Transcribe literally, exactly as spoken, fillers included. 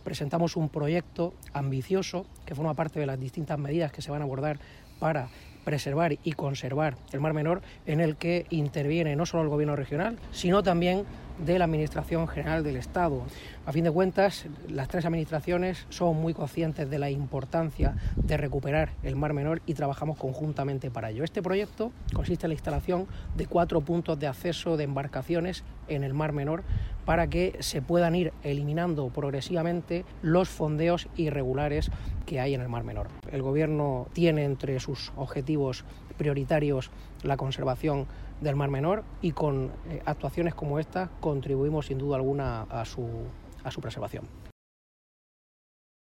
presentamos un proyecto ambicioso que forma parte de las distintas medidas que se van a abordar para preservar y conservar el Mar Menor, en el que interviene no solo el Gobierno regional, sino también de la Administración General del Estado. A fin de cuentas, las tres administraciones son muy conscientes de la importancia de recuperar el Mar Menor y trabajamos conjuntamente para ello. Este proyecto consiste en la instalación de cuatro puntos de acceso de embarcaciones en el Mar Menor para que se puedan ir eliminando progresivamente los fondeos irregulares que hay en el Mar Menor. El Gobierno tiene entre sus objetivos prioritarios la conservación del Mar Menor y con eh, actuaciones como esta contribuimos sin duda alguna a su, a su preservación.